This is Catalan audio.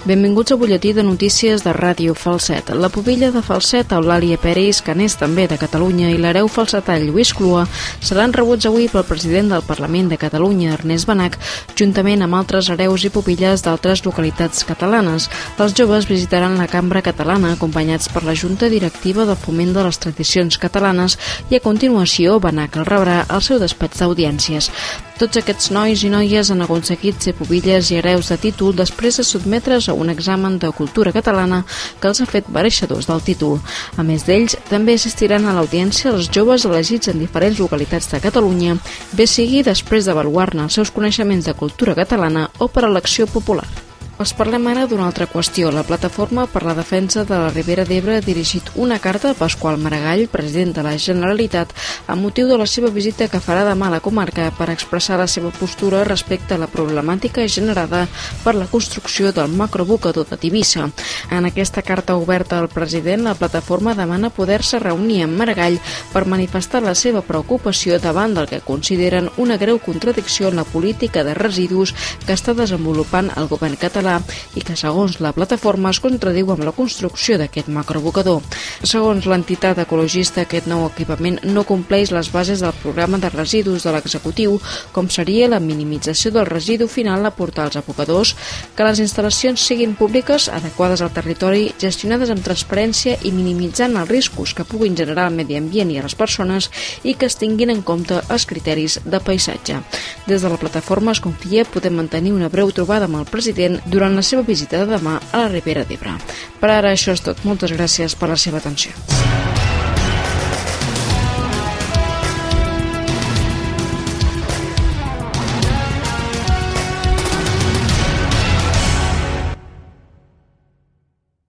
Benvinguts al butlletí de notícies de Ràdio Falset. La pubilla de Falset, Eulàlia Peris, que n'és també de Catalunya, i l'hereu falsetà Lluís Clua seran rebuts avui pel president del Parlament de Catalunya, Ernest Benach, juntament amb altres hereus i pubilles d'altres localitats catalanes. Els joves visitaran la Cambra Catalana acompanyats per la Junta Directiva de Foment de les Tradicions Catalanes i a continuació Benach el rebrà al seu despatx d'audiències. Tots aquests nois i noies han aconseguit ser pubilles i hereus de títol després de sotmetre's a un examen de cultura catalana que els ha fet mereixedors del títol. A més d'ells, també assistiran a l'audiència els joves elegits en diferents localitats de Catalunya, bé sigui després d'avaluar-ne els seus coneixements de cultura catalana o per elecció popular. Els parlem ara d'una altra qüestió. La Plataforma per la Defensa de la Ribera d'Ebre ha dirigit una carta a Pasqual Maragall, president de la Generalitat, amb motiu de la seva visita que farà demà a la comarca per expressar la seva postura respecte a la problemàtica generada per la construcció del macroabocador de Tivissa. En aquesta carta oberta al president, la plataforma demana poder-se reunir amb Maragall per manifestar la seva preocupació davant del que consideren una greu contradicció en la política de residus que està desenvolupant el govern català i que, segons la plataforma, es contradiu amb la construcció d'aquest macroabocador. Segons l'entitat ecologista, aquest nou equipament no compleix les bases del programa de residus de l'executiu, com seria la minimització del residu final a portar als abocadors, que les instal·lacions siguin públiques, adequades al territori, gestionades amb transparència i minimitzant els riscos que puguin generar al medi ambient i a les persones i que es tinguin en compte els criteris de paisatge. Des de la plataforma es confia poder mantenir una breu trobada amb el president durant la seva visita de demà a la Ribera d'Ebre. Per ara això és tot. Moltes gràcies per la seva atenció.